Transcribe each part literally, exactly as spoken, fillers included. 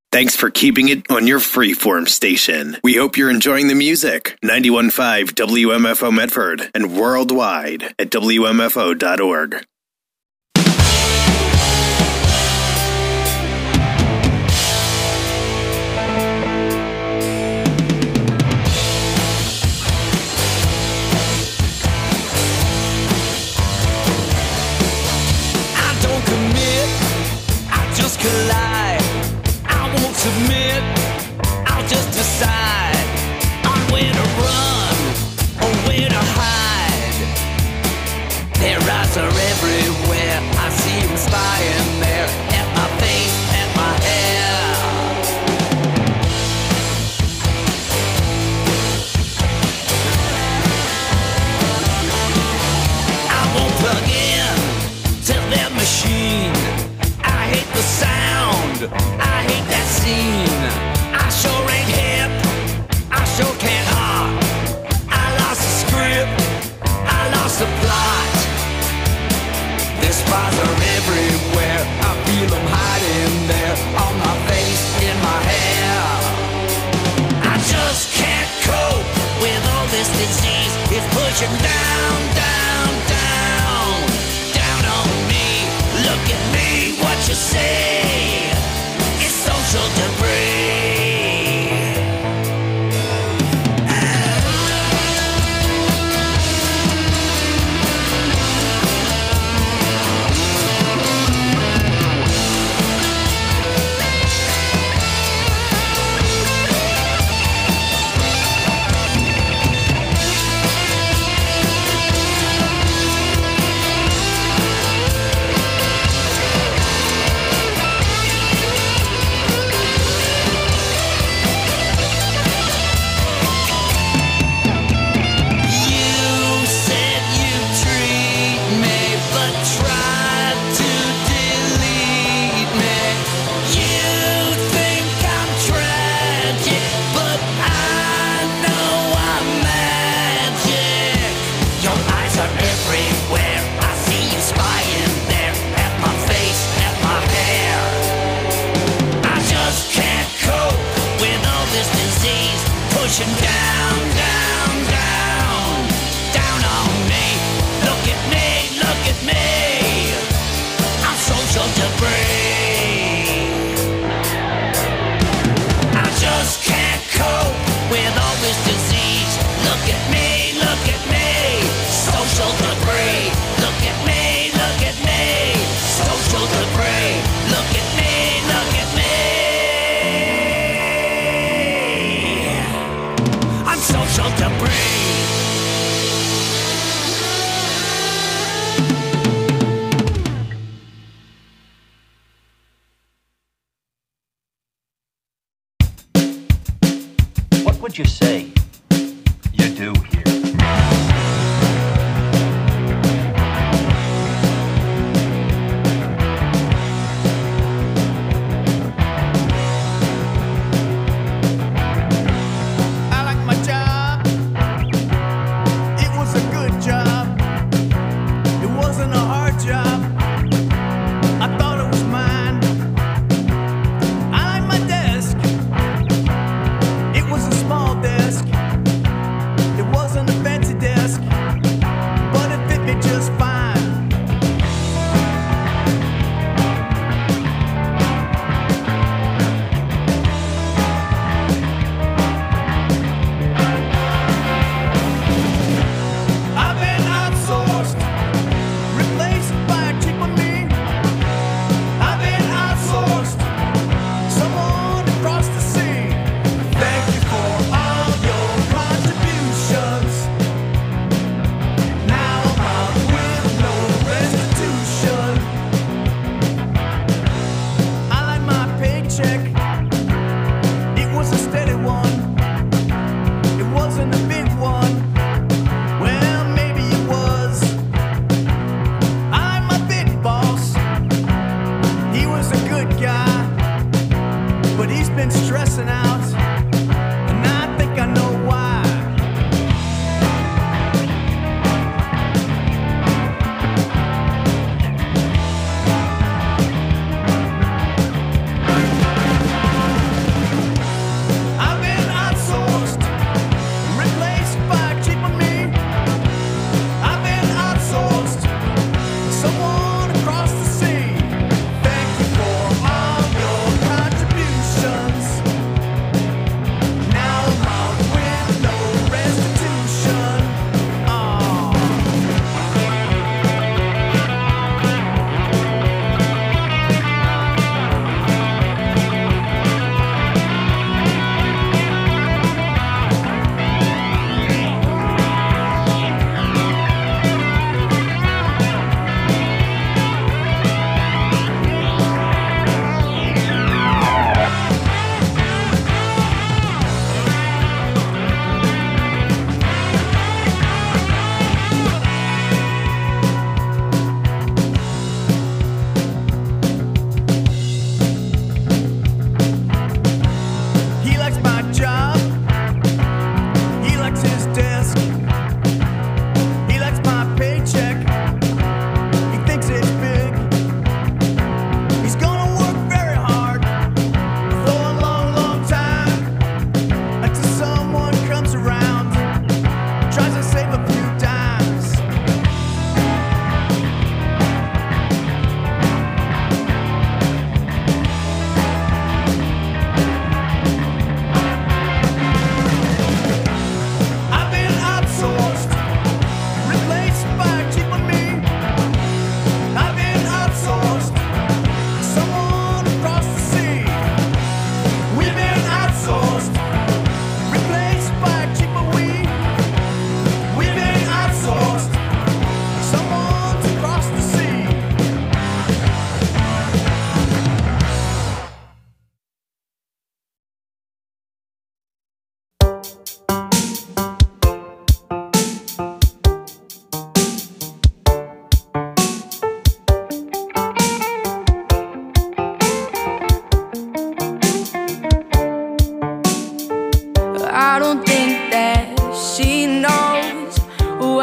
Thanks for keeping it on your freeform station. We hope you're enjoying the music. ninety-one point five W M F O Medford and worldwide at W M F O dot org. I don't commit, I just collide. Submit, I'll just decide on where to run or where to hide. Their eyes are everywhere, I see them spying there at my face, at my hair. I won't plug in to their machine. I hate the sound, I hate that scene. I sure ain't hip, I sure can't hop. I lost the script, I lost the plot. Their spies are everywhere, I feel them hiding there, on my face, in my hair. I just can't cope with all this disease. It's pushing down, down, down, down on me. Look at me, what you say? Social debris. Pushing down, down, down, down on me. Look at me, look at me. I'm social debris. I just can't cope with all this disease. Look at me, look at me. Social debris. Look at me, look at me. Social debris. Look at me, look at me. Social debris. What would you say you do here?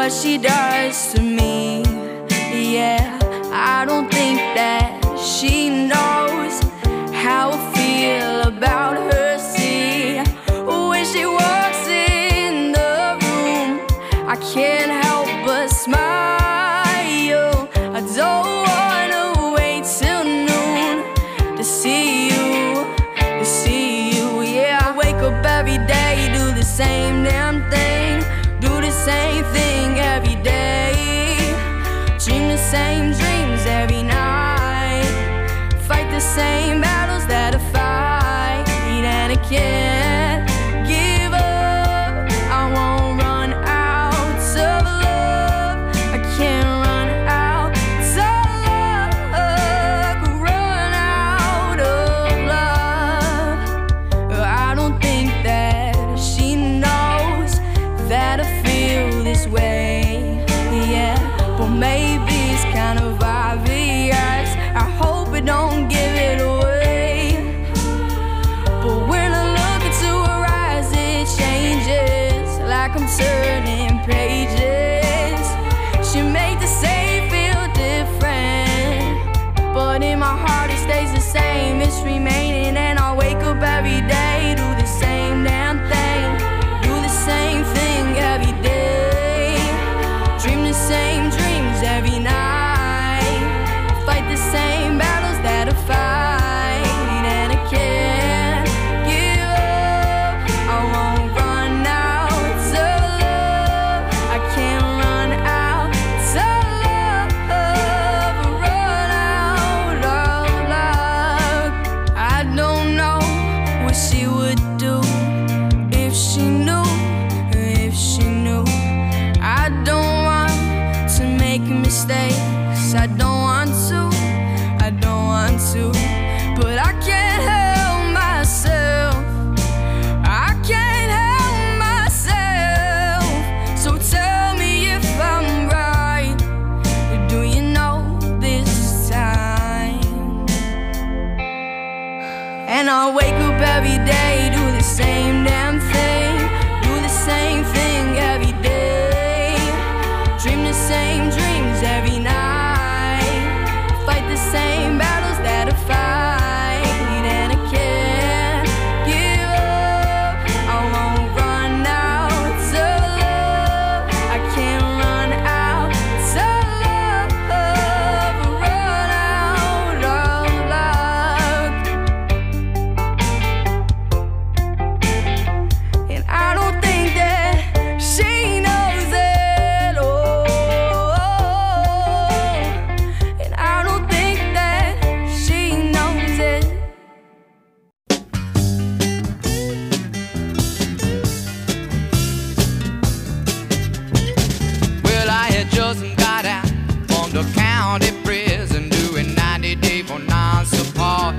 what she does to me. Yeah, I don't think that she knows how I feel about her. See, when she walks in the room, I can't help but smile. I don't wanna wait till noon to see you, to see you. Yeah, I wake up every day, do the same damn thing, do the same thing every day, dream the same dreams every night, fight the same battles that I fight, and I can't give up. I won't run out of love. I can't run out of love. Run out of love. I don't think that she knows that I feel this way. Yeah, but maybe it's kind of obvious. I hope it don't give it away. But when I look into her eyes, it changes, like I'm turning pages. She made the same feel different, but in my heart it stays the same. It's remaining, and I wake up every day, do the same damn thing, do the same thing every day, dream the same dreams every night, fight the same battles that I fight, and I can't give up. I won't run out of love. I can't run out of love. Run out of love. I don't know what she would do if she knew, if she knew. I don't want to make mistakes. I don't want to, I don't want to, but I can't help myself. I can't help myself. So tell me if I'm right. Do you know this time? And I'll wake up every day, do the same damn thing, do the same thing every day, dream the same dreams every night, fight the same battles that I fight, and I can't give up. I won't run out of love. I can't run out of love. Run out of love. And I don't think that she knows it. Oh, and I don't think that she knows it. Well, I had just got out from the county prison, doing ninety day for non-support.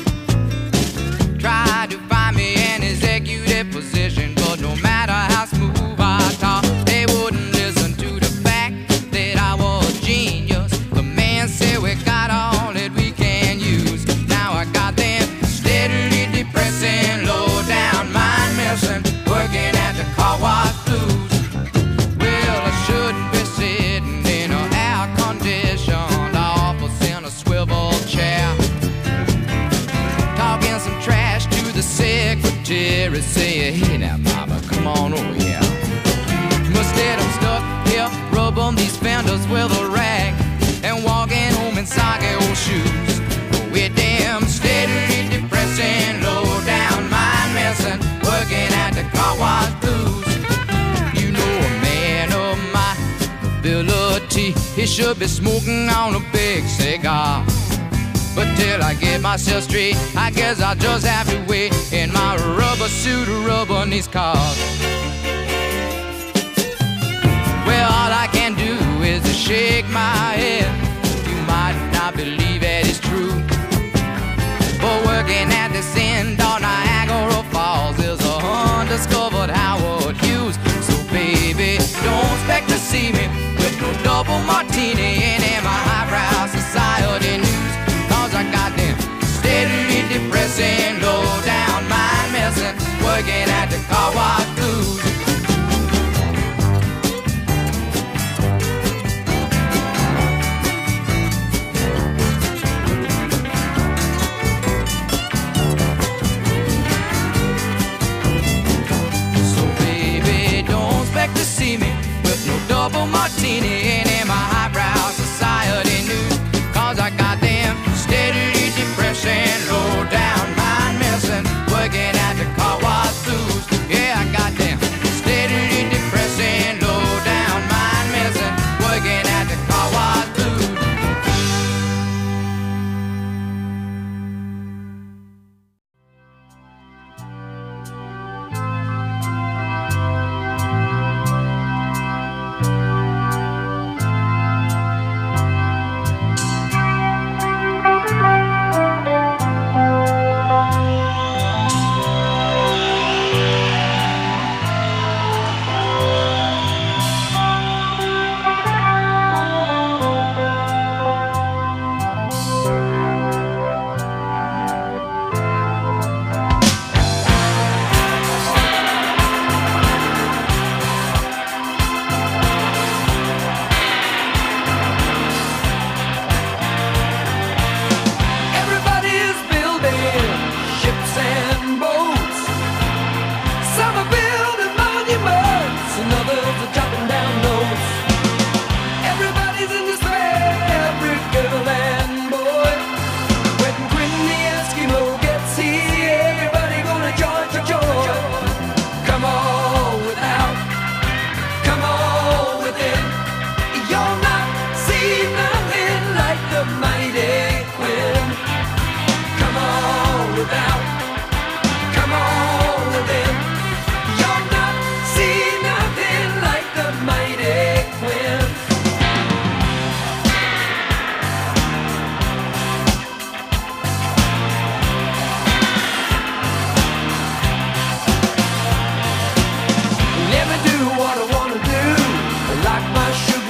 Tried to find me an executive position, but no matter how smooth I talk, they wouldn't listen to the fact that I was genius. The man said we got all that we can use. Now I got them steadily depressing, low down, mind messing, working at the car wash blues. Well, I shouldn't be sitting in an air-conditioned office in a swivel chair, talking some trash to the secretary, saying, hey now mama, come on over here. Instead I'm stuck here, rubbing these fenders with a rag, and walking home in soggy old shoes. With them steadily depressing, low down, mind messing, working at the car wash blues. You know a man of my ability, he should be smoking on a big cigar. But till I get myself straight, I guess I'll just have to wait in my rubber suit, rubbing these cars. Well, all I can do is to shake my head. You might not believe it is true, but working at this end on Niagara Falls is a undiscovered Howard Hughes. So baby, don't expect to see me with no double martini and in my highbrow society news. Cause I got them steadily depressing, low down, mind messing, working at the car wash blues.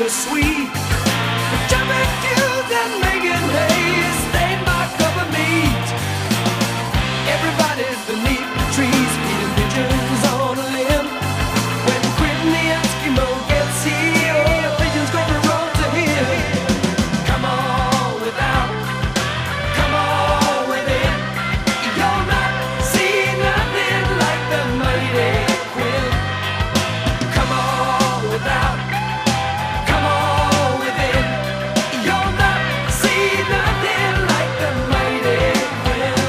was sweet. Jumping queues and making hay, stayed my cup of meat. Everybody's beneath the trees, feeding pigeons on a limb. When Quentin the Eskimo gets here, the pigeons gonna run to him. Come on without, come on within. You'll not see nothing like the mighty Quinn. Come on without, come on within. You'll not see nothing like the mighty Quinn.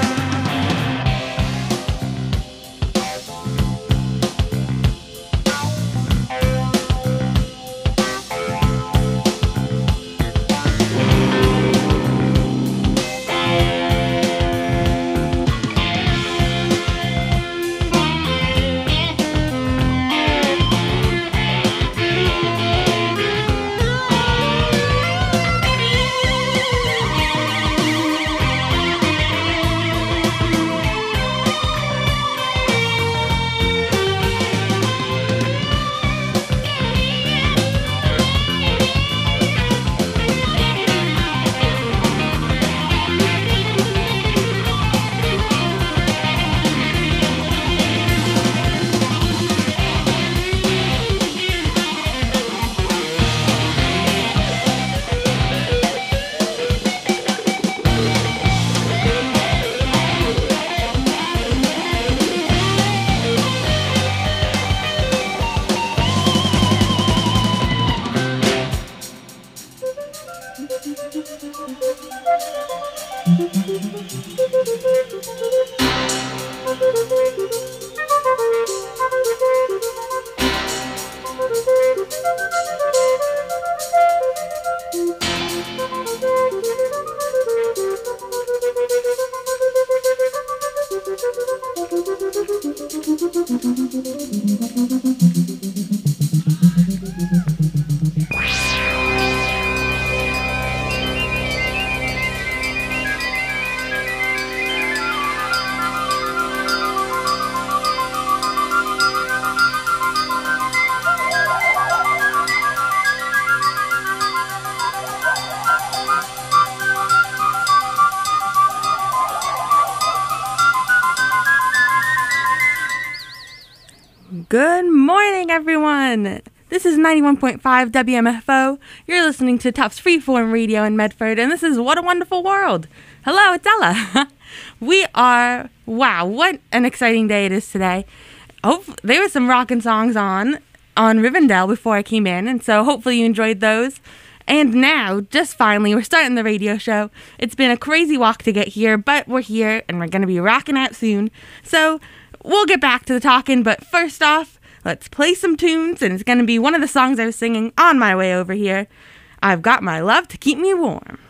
Good morning, everyone. This is ninety-one point five W M F O. You're listening to Tufts Freeform Radio in Medford, and this is What a Wonderful World. Hello, it's Ella. We are, wow, what an exciting day it is today. Hope, there were some rockin' songs on, on Rivendell before I came in, and so hopefully you enjoyed those. And now, just finally, we're starting the radio show. It's been a crazy walk to get here, but we're here, and we're going to be rocking out soon. So we'll get back to the talking, but first off, let's play some tunes, and it's going to be one of the songs I was singing on my way over here. I've Got My Love to Keep Me Warm.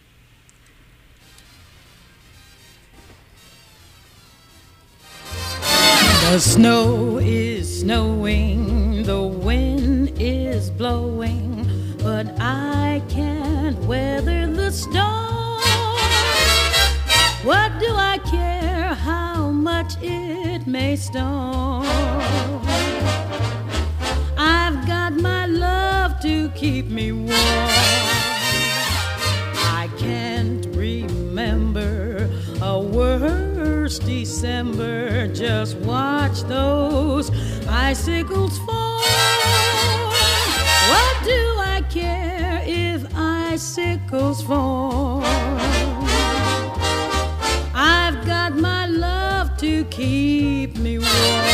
The snow is snowing, the wind is blowing, but I can't weather the storm. What do I care how much it may storm? I've got my love to keep me warm. I can't remember a worse December. Just watch those icicles fall. What do I care if icicles fall? I've got my love to keep me warm.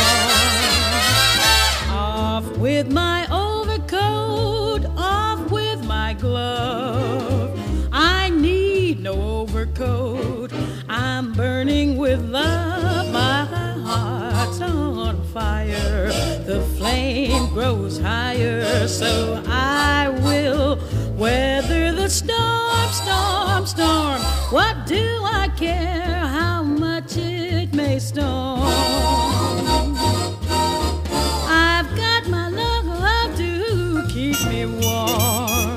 Off with my overcoat, off with my glove. I need no overcoat, I'm burning with love. My heart's on fire, the flame grows higher, so I will weather the storm, storm, storm. What do I care how much it may storm? I've got my love, love to keep me warm.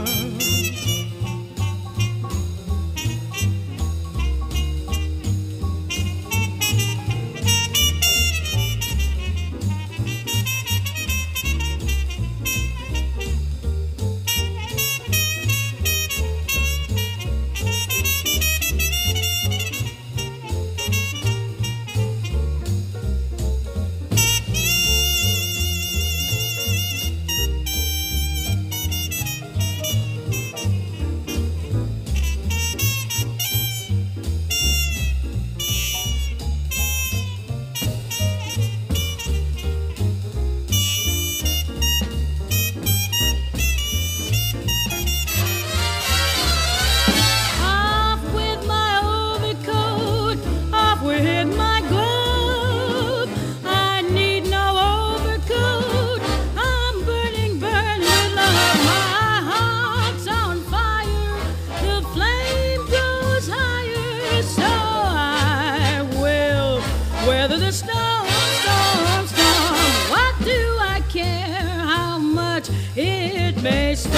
weather the storm, storm, storm. What do I care how much it may storm?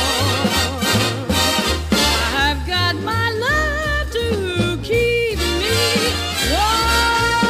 I've got my love to keep me warm.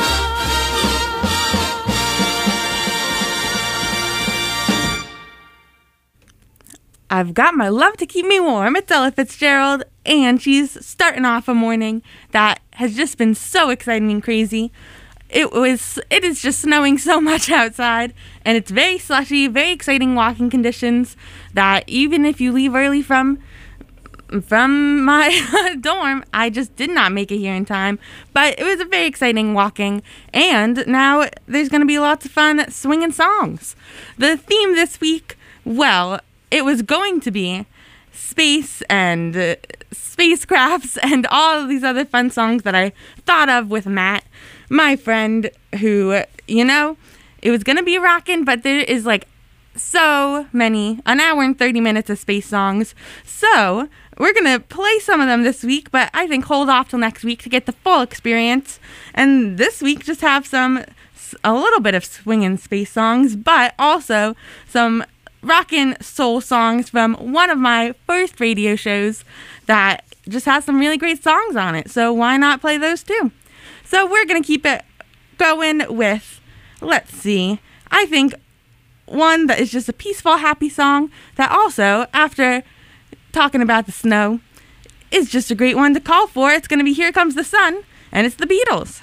I've got my love to keep me warm. It's Ella Fitzgerald, and she's starting off a morning that has just been so exciting and crazy. It was, it is just snowing so much outside, and it's very slushy, very exciting walking conditions that even if you leave early from from my dorm, I just did not make it here in time. But it was a very exciting walking, and now there's going to be lots of fun swinging songs. The theme this week, well, it was going to be space and uh, spacecrafts and all of these other fun songs that I thought of with Matt, my friend, who, you know, it was going to be rockin', but there is like so many, an hour and thirty minutes of space songs. So we're going to play some of them this week, but I think hold off till next week to get the full experience. And this week just have some, a little bit of swingin' space songs, but also some rockin' soul songs from one of my first radio shows that just has some really great songs on it. So why not play those too? So we're going to keep it going with, let's see, I think one that is just a peaceful, happy song that also, after talking about the snow, is just a great one to call for. It's going to be Here Comes the Sun, and it's the Beatles.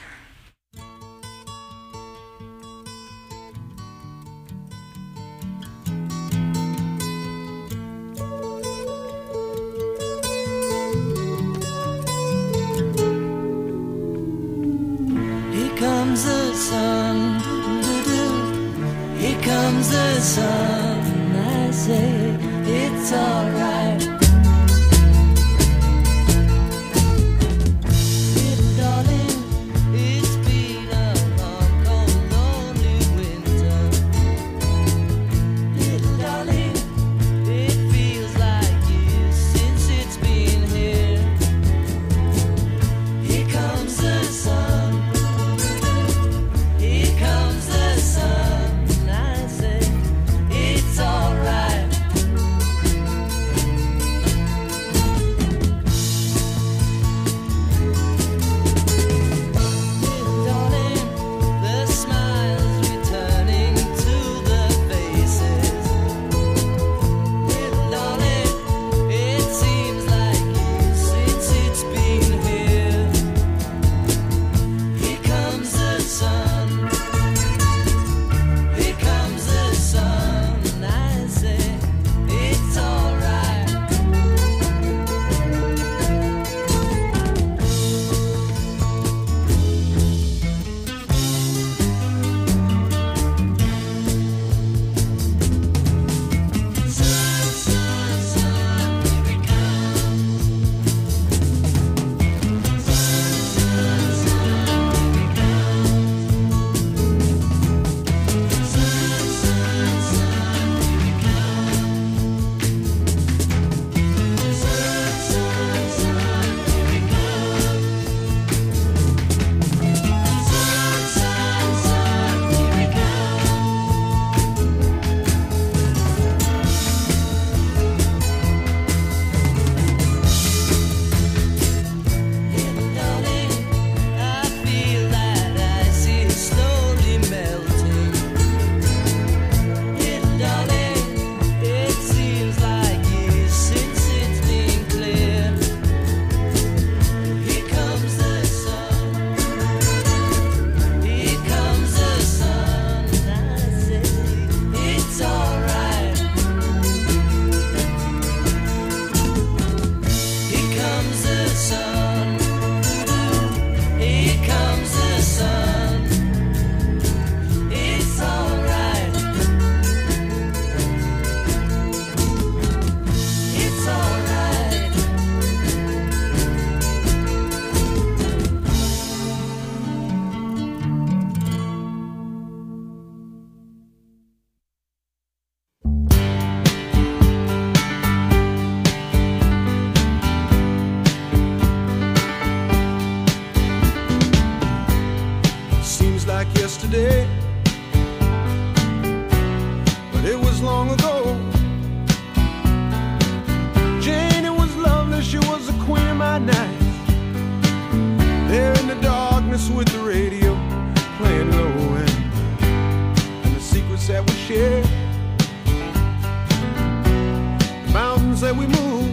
Here comes the sun, doo-doo-doo. Here comes the sun, I say it's alright. Little darling, it's been a long, cold, lonely winter. Little darling, it feels like years since it's been here. Here comes the sun. Here comes the sun, I say, it's alright. like yesterday, but it was long ago. Jane, it was lovely, she was the queen of my night. There in the darkness with the radio playing low end, and the secrets that we shared, the mountains that we moved,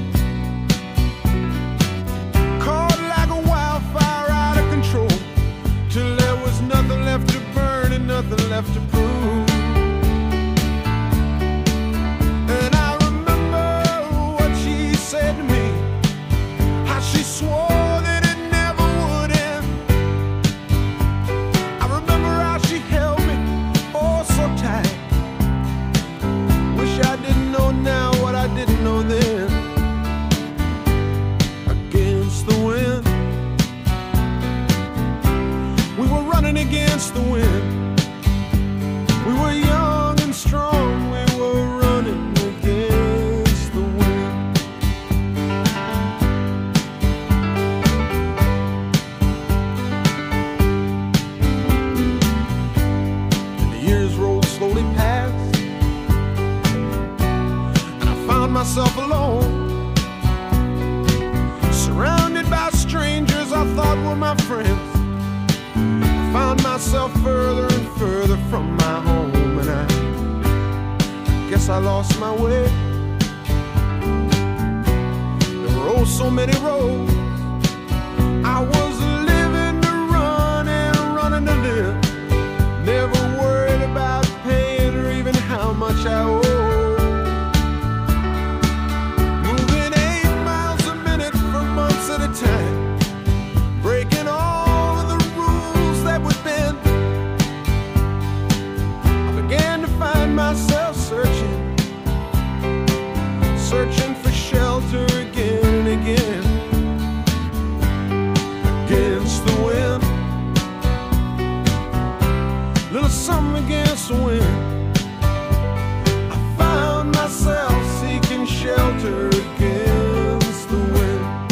caught like a wildfire out of control, till there was nothing left to burn and nothing left to prove. And I remember what she said to me, how she swore that it never would end. I remember how she held me oh so tight. Wish I didn't know now what I didn't know then. Against the wind, we were running against the wind. We were young and strong, we were running against the wind. And the years rolled slowly past, and I found myself alone, surrounded by strangers I thought were my friends. I found myself further and further from my home, and I guess I lost my way. There were oh so many roads. I was living to run and running to live, never worried about paying or even how much I owe. Moving eight miles a minute for months at a time, breaking all of the rules that would bend. I began to find myself searching, searching for shelter again and again. Against the wind, little something against the wind. I found myself seeking shelter against the wind.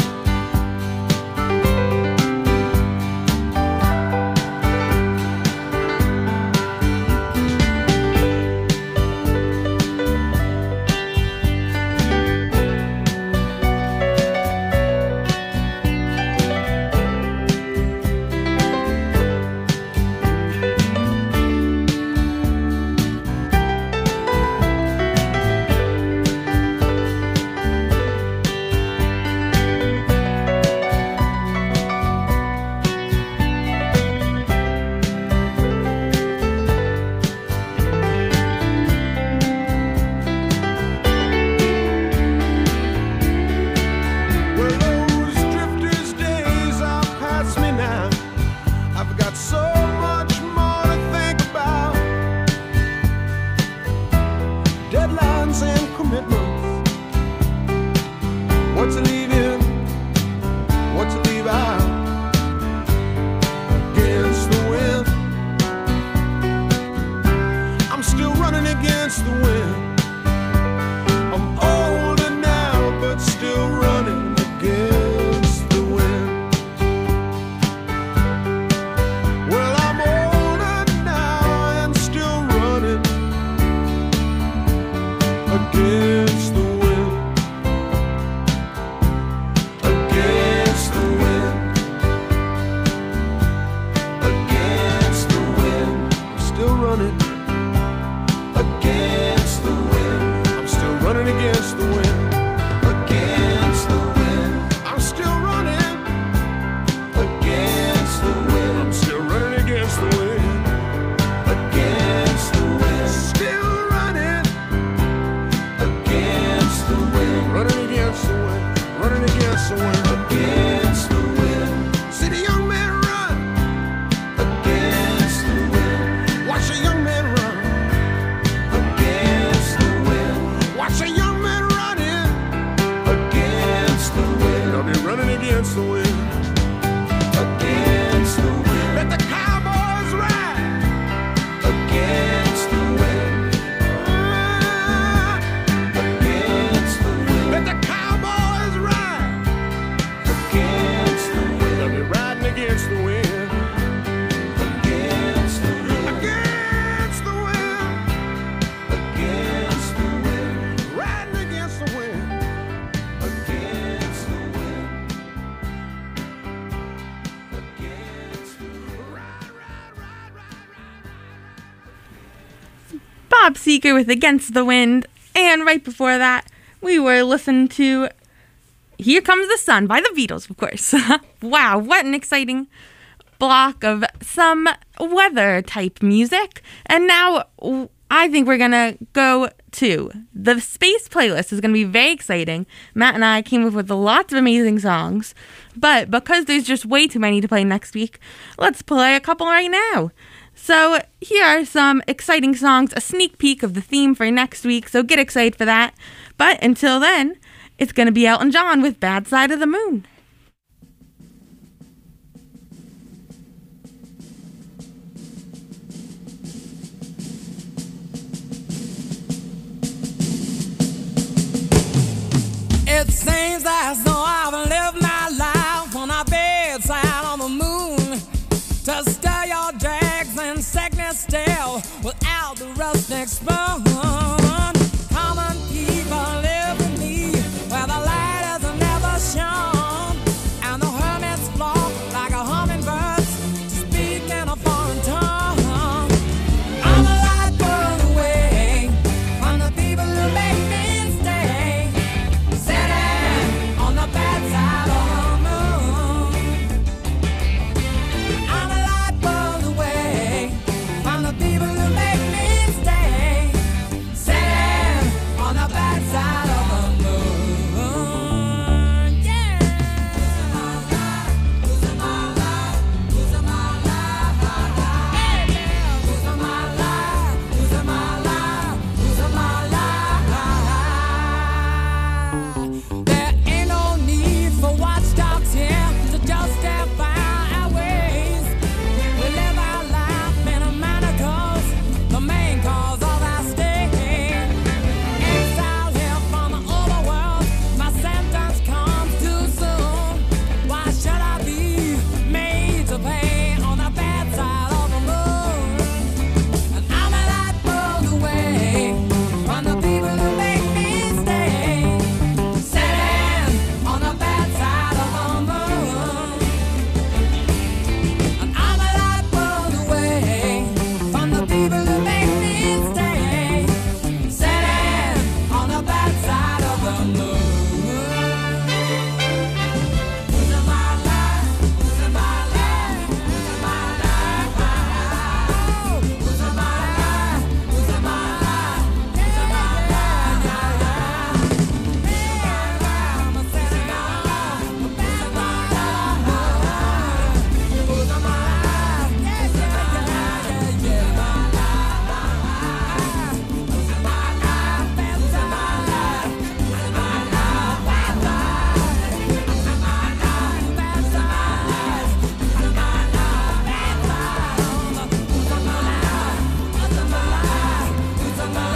Well, those drifters' days are past me now. I've got so much more to think about. Deadlines and commitments, what to leave in, what to leave out. Against the wind, I'm still running against the wind. I'm older now, but still running against the wind. Well, I'm older now and still running against the wind. Against the wind. Against the wind. I'm still running against the wind. Bob Seger with Against the Wind. And right before that, we were listening to Here Comes the Sun by the Beatles, of course. Wow, what an exciting block of some weather type music. And now I think we're going to go to the space playlist. Is going to be very exciting. Matt and I came up with lots of amazing songs. But because there's just way too many to play next week, let's play a couple right now. So here are some exciting songs, a sneak peek of the theme for next week, so get excited for that. But until then, it's going to be Elton John with Bad Side of the Moon. It seems as though I've lived my life on a bedside on the moon, to stir your dregs and sickness still without the rustic spoon. Common people live in me where the light has never shone, and the hermits flock like a hummingbird to speak in a foreign tongue. I'm a light burned away from the people who make me stay, sitting on the bad side of the moon. I'm a light burned away from the people who make me stay, sitting on the bad side of the moon. Yeah. Losing my life, losing my life, hey, yeah. Losing my life, losing my life, losing my life. There ain't no need for watchdogs here to justify our ways. We live our life in a manacles, the main cause of our stay. Exile here from the overworld, my sentence comes too soon. Why should I be made to pay on the bad side of the moon? And I'm a light burned away from the people who make me stay, sitting on the bad side of the moon. And I'm a light burned away from the people who make me stay, sitting on the bad side of the moon. Losing my life, losing my life, losing my life. Losing my life, losing my life, losing my life. I'm a sitting on the bad side of the moon. Losing my life, yeah, yeah, yeah, yeah, yeah. Losing my life, losing my life, losing my life, bad side. Losing my life, bad side. Losing my life, bad side. Losing my life, losing my life, losing my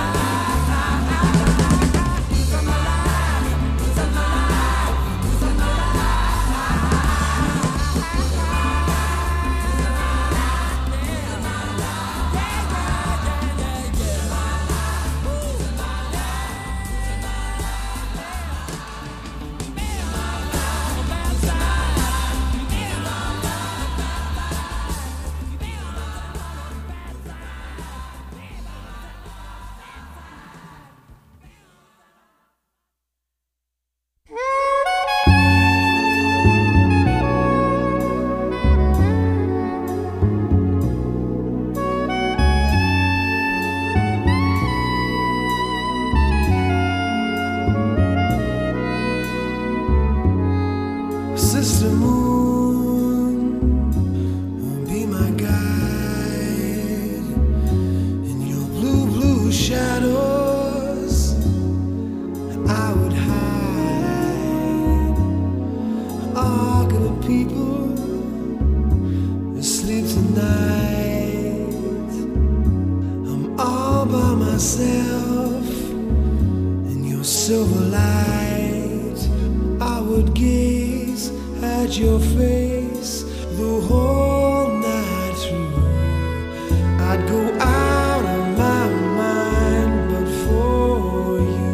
Sister Moon, be my guide in your blue, blue shadows. I would hide. All good people asleep tonight. I'm all by myself in your silver light. I would gaze at your face the whole night through. I'd go out of my mind but for you.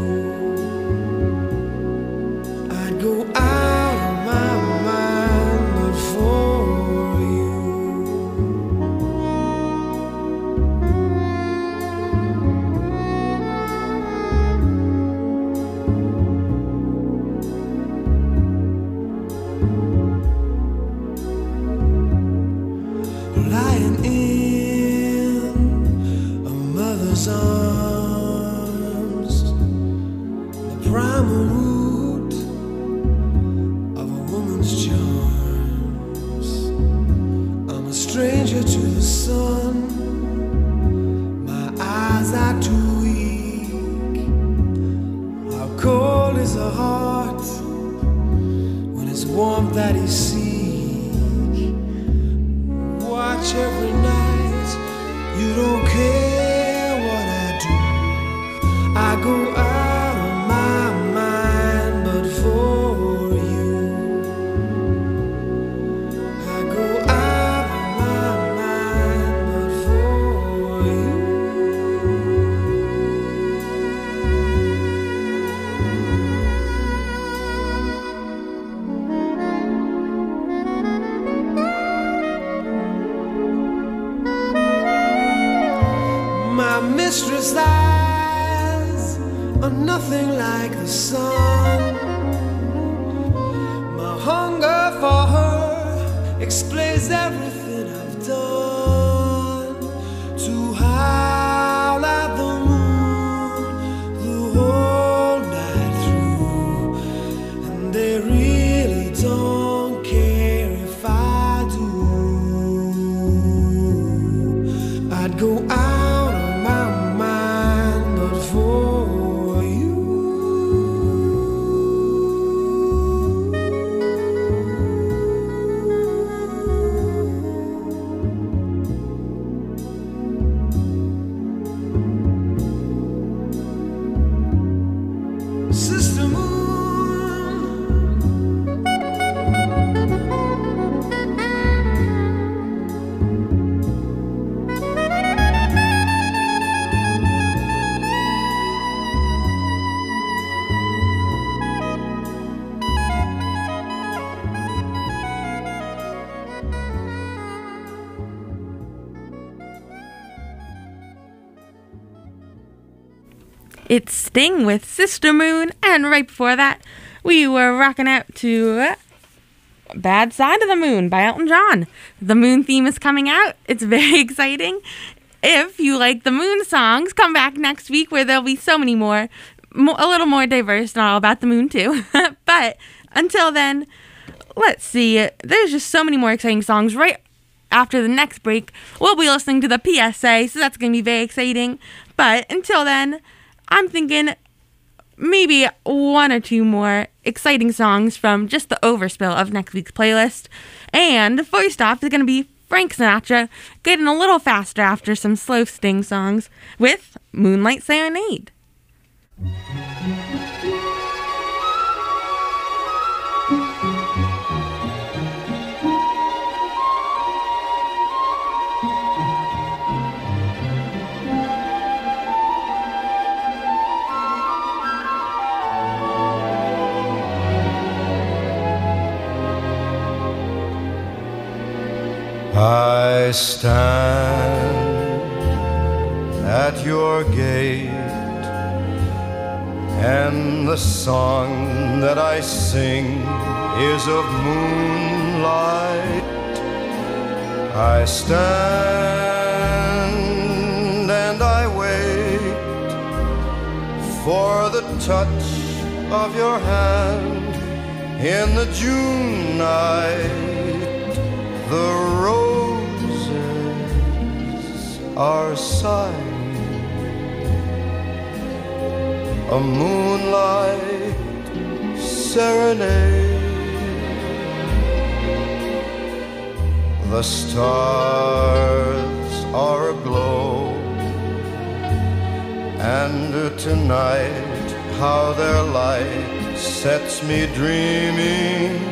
I'd go out of my mind but for you. mother's arms, the primal root of a woman's charms. I'm a stranger to the sun, my eyes are too weak. How cold is a heart when it's warmth that he seeks? Watch every night, you don't care what I do. I go out of my mind, but for you, I go out of my mind, but for you. My mistress' eyes are nothing like the sun. My hunger for her explains everything I've done. To howl at the moon the whole night through, and they really don't care if I do. I'd go out It's Sting with Sister Moon, and right before that, we were rocking out to Bad Side of the Moon by Elton John. The Moon theme is coming out. It's very exciting. If you like the Moon songs, come back next week where there'll be so many more, mo- a little more diverse, not all about the moon too. But until then, let's see. There's just so many more exciting songs right after the next break. We'll be listening to the P S A, so that's going to be very exciting. But until then, I'm thinking maybe one or two more exciting songs from just the overspill of next week's playlist. And first off is going to be Frank Sinatra, getting a little faster after some slow Sting songs with Moonlight Serenade. I stand at your gate, and the song that I sing is of moonlight. I stand and I wait for the touch of your hand in the June night. The roses are sighing, a moonlight serenade. The stars are aglow, and tonight how their light sets me dreaming.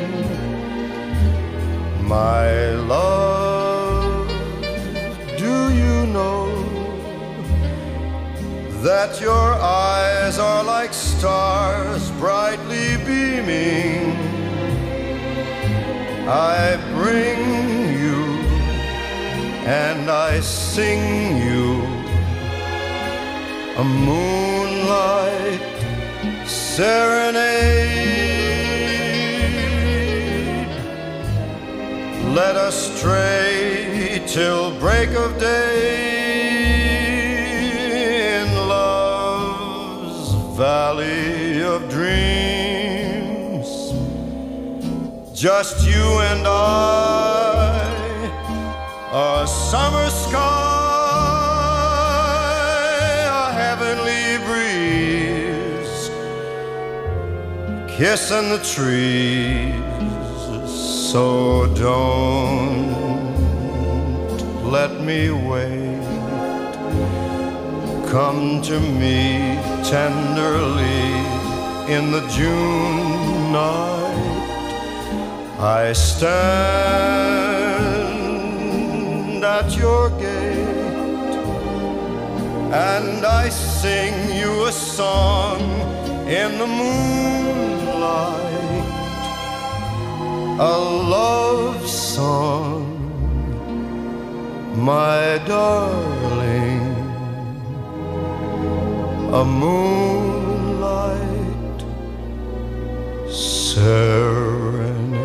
My love, do you know that your eyes are like stars brightly beaming? I bring you and I sing you a moonlight serenade. Let us stray till break of day just you and I, a summer sky, a heavenly breeze, kissing the trees. So don't let me wait. Come to me tenderly in the June night. I stand at your gate and I sing you a song in the moonlight, a love song, my darling, a moonlight serenade.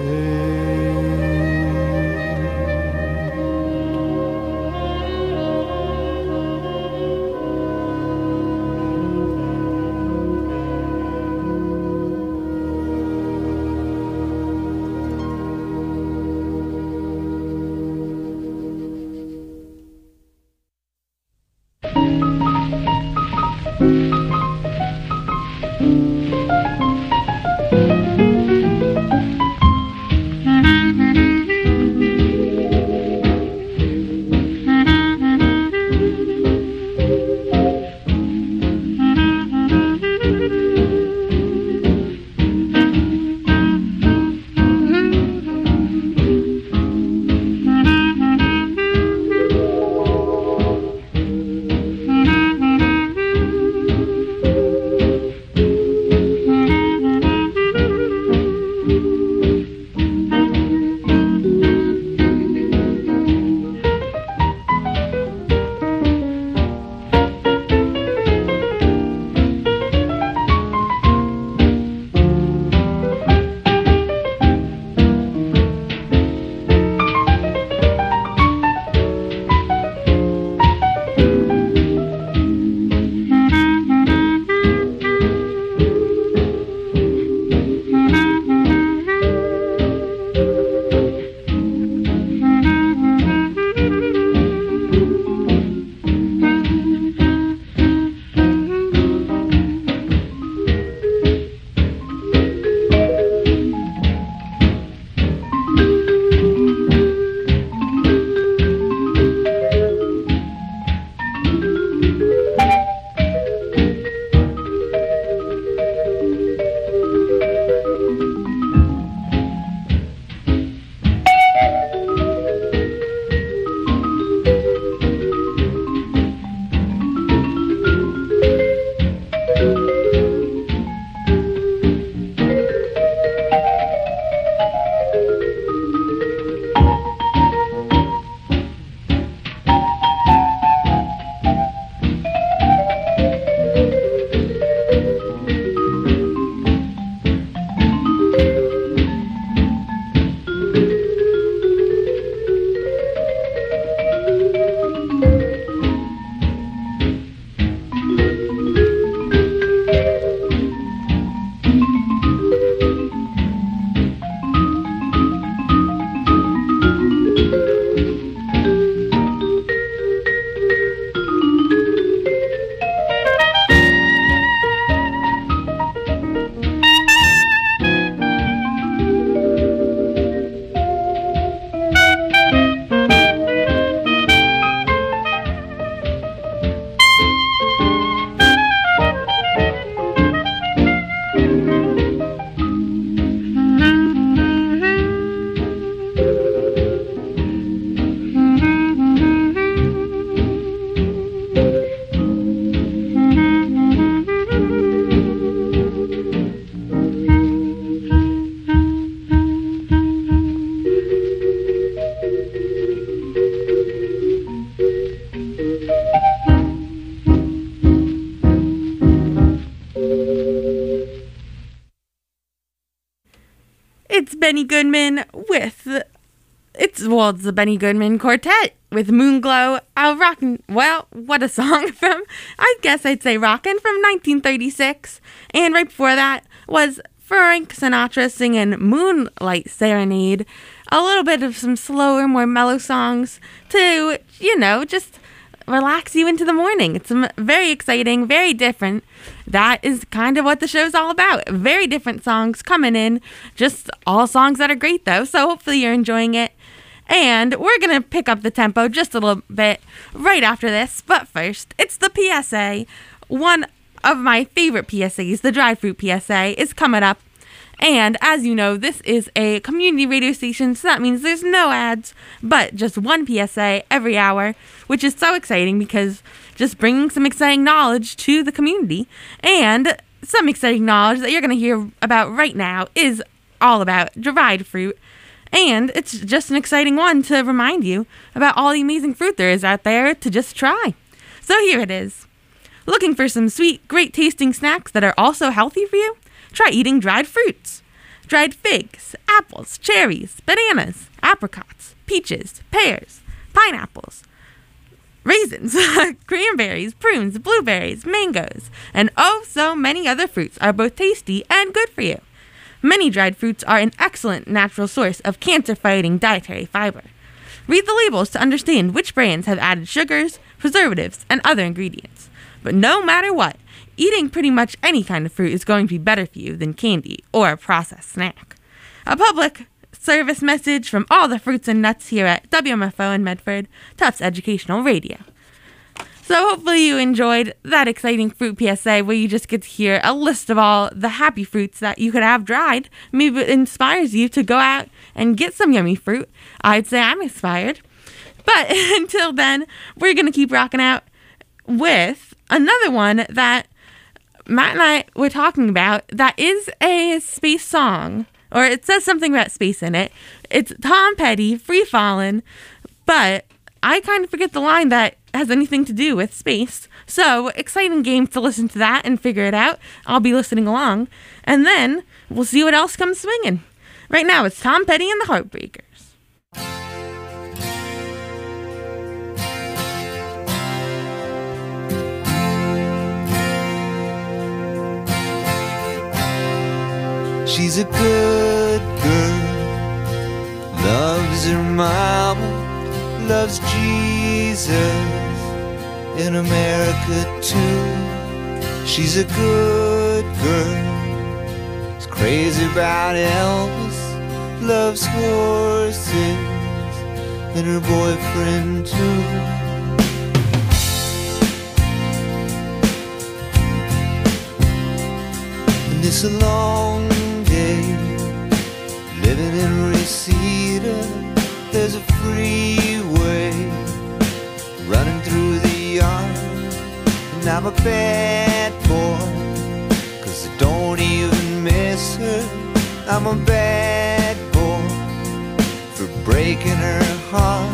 It's Benny Goodman with, it's, well, it's the Benny Goodman Quartet with Moonglow, a rockin', well, what a song from, I guess I'd say rockin' from nineteen thirty-six. And right before that was Frank Sinatra singing Moonlight Serenade, a little bit of some slower, more mellow songs to, you know, just relax you into the morning. It's very exciting, very different. That is kind of what the show's all about. Very different songs coming in, just all songs that are great though, so hopefully you're enjoying it. And we're going to pick up the tempo just a little bit right after this. But first, it's the P S A. One of my favorite P S As, the Dried Fruit P S A, is coming up. And as you know, this is a community radio station, so that means there's no ads, but just one P S A every hour, which is so exciting because just bringing some exciting knowledge to the community. And some exciting knowledge that you're going to hear about right now is all about dried fruit. And it's just an exciting one to remind you about all the amazing fruit there is out there to just try. So here it is. Looking for some sweet, great tasting snacks that are also healthy for you? Try eating dried fruits. Dried figs, apples, cherries, bananas, apricots, peaches, pears, pineapples, raisins, cranberries, prunes, blueberries, mangoes, and oh so many other fruits are both tasty and good for you. Many dried fruits are an excellent natural source of cancer-fighting dietary fiber. Read the labels to understand which brands have added sugars, preservatives, and other ingredients. But no matter what, eating pretty much any kind of fruit is going to be better for you than candy or a processed snack. A public service message from all the fruits and nuts here at W M F O in Medford, Tufts Educational Radio. So hopefully you enjoyed that exciting fruit P S A where you just get to hear a list of all the happy fruits that you could have dried. Maybe it inspires you to go out and get some yummy fruit. I'd say I'm inspired. But until then, we're going to keep rocking out with another one that Matt and I were talking about that is a space song, or it says something about space in it. It's Tom Petty, Free Fallin', but I kind of forget the line that has anything to do with space. So, exciting game to listen to that and figure it out. I'll be listening along. And then we'll see what else comes swinging. Right now, it's Tom Petty and the Heartbreakers. She's a good girl, loves her mama, loves Jesus, in America too. She's a good girl, is crazy about Elvis, loves horses, and her boyfriend too. And it's a long day, living in Reseda. There's a freeway running through the yard, and I'm a bad boy, 'cause I don't even miss her. I'm a bad boy for breaking her heart.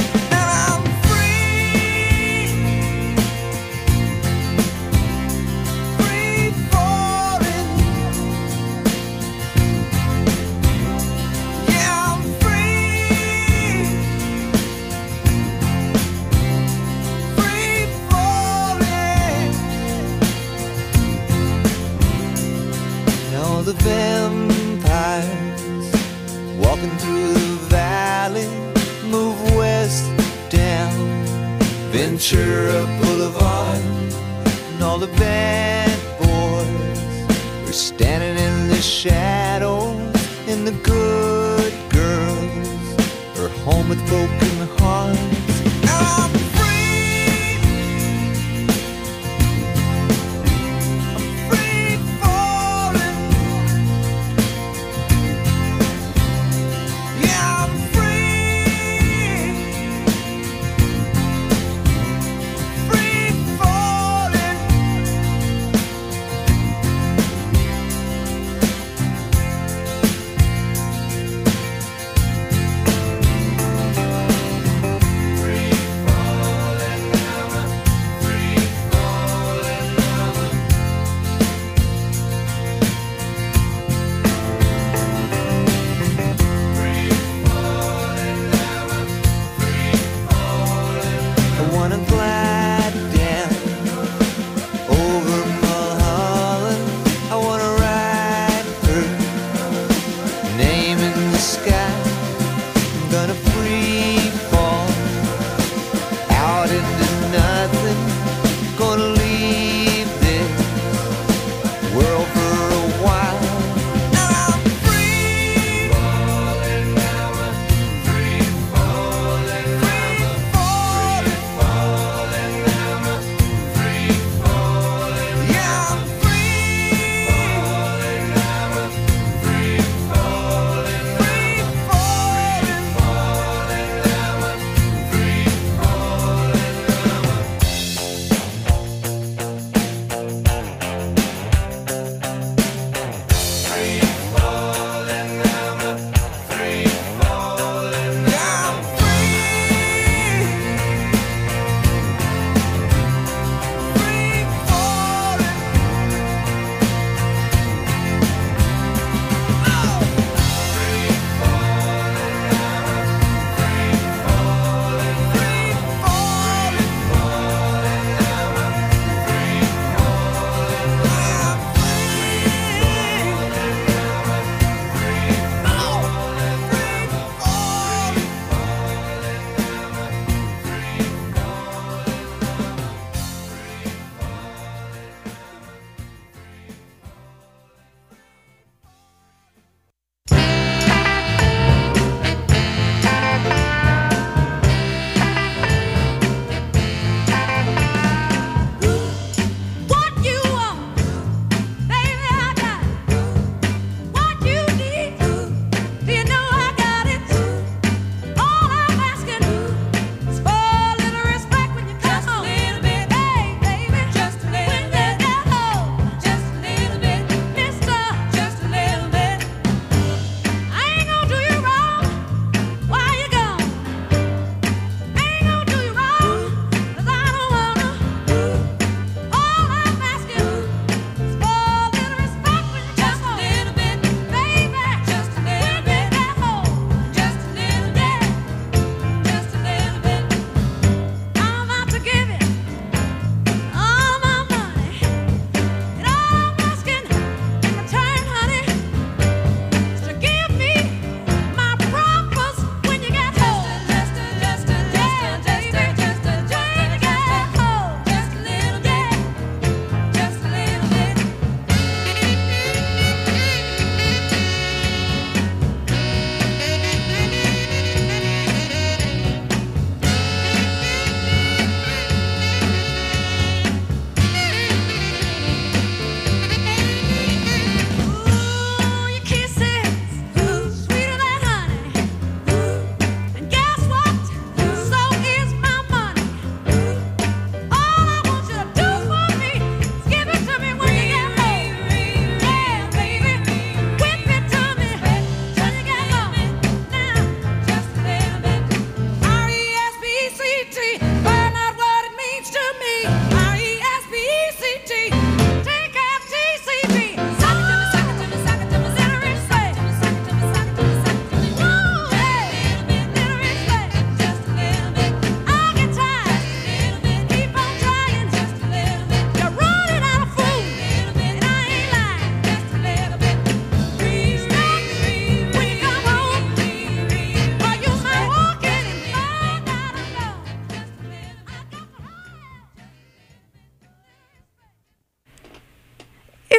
The vampires walking through the valley move west down Ventura Boulevard, and all the bad boys are standing in the shadows, and the good girls are home with broken hearts. I'm free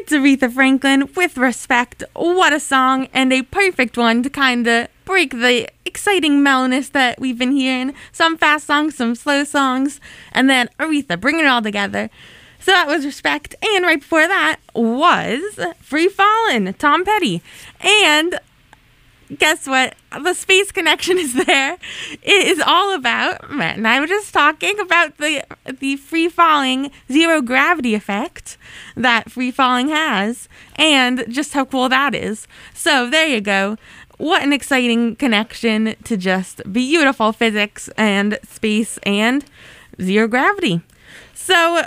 It's Aretha Franklin with Respect. What a song, and a perfect one to kind of break the exciting mellowness that we've been hearing. Some fast songs, some slow songs, and then Aretha bringing it all together. So that was Respect, and right before that was Free Fallin', Tom Petty. And guess what? The space connection is there. It is all about, Matt and I were just talking about the the free falling zero gravity effect that free falling has, and just how cool that is. So there you go. What an exciting connection to just beautiful physics and space and zero gravity. So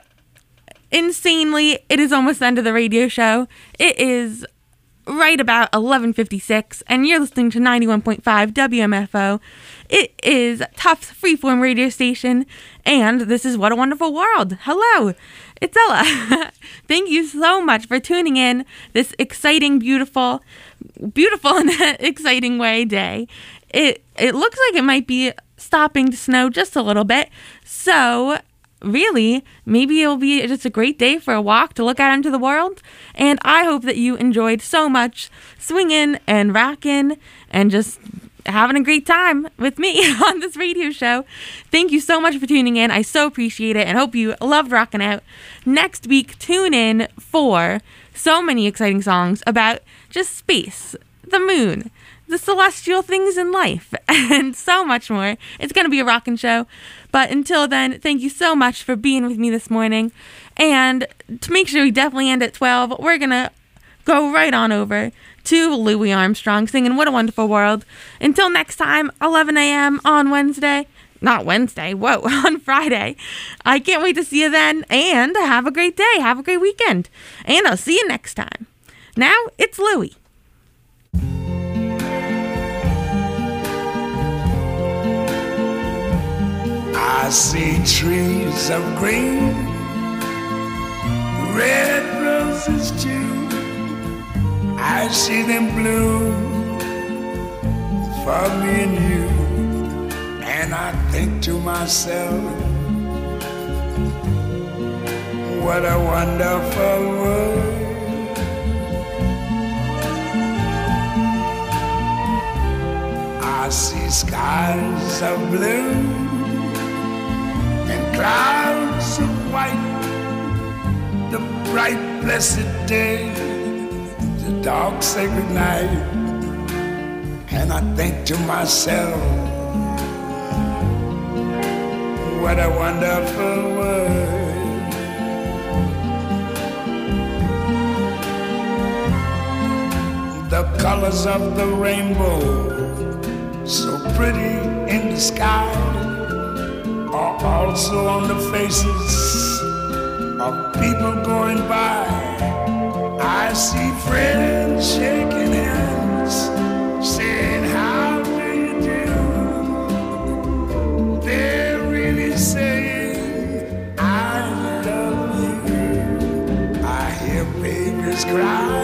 insanely, it is almost the end of the radio show. It is right about eleven fifty-six, and you're listening to ninety-one point five W M F O. It is Tufts Freeform radio station, and this is What a Wonderful World. Hello, it's Ella. Thank you so much for tuning in this exciting, beautiful, beautiful in an exciting way day. It it looks like it might be stopping to snow just a little bit, so really, maybe it'll be just a great day for a walk to look out into the world. And I hope that you enjoyed so much swinging and rocking and just having a great time with me on this radio show. Thank you so much for tuning in. I so appreciate it and hope you loved rocking out. Next week, tune in for so many exciting songs about just space, the moon, the celestial things in life, and so much more. It's going to be a rockin' show. But until then, thank you so much for being with me this morning. And to make sure we definitely end at twelve, we're going to go right on over to Louis Armstrong singing What a Wonderful World. Until next time, eleven a.m. on Wednesday. Not Wednesday, whoa, on Friday. I can't wait to see you then. And have a great day. Have a great weekend. And I'll see you next time. Now, it's Louis. I see trees of green, red roses too. I see them bloom for me and you. And I think to myself, what a wonderful world. I see skies of blue and clouds of white, the bright blessed day, the dark sacred night. And I think to myself, what a wonderful world. The colors of the rainbow, so pretty in the sky, are also on the faces of people going by. I see friends shaking hands, saying, how do you do? They're really saying, I love you. I hear babies cry,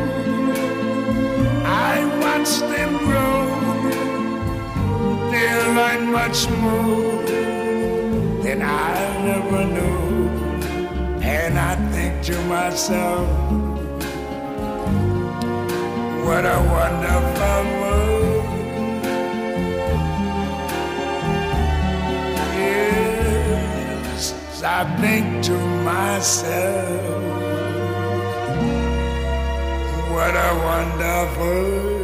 I watch them grow. They'll learn much more than I never knew. And I think to myself, what a wonderful world. Yes, I think to myself, what a wonderful world.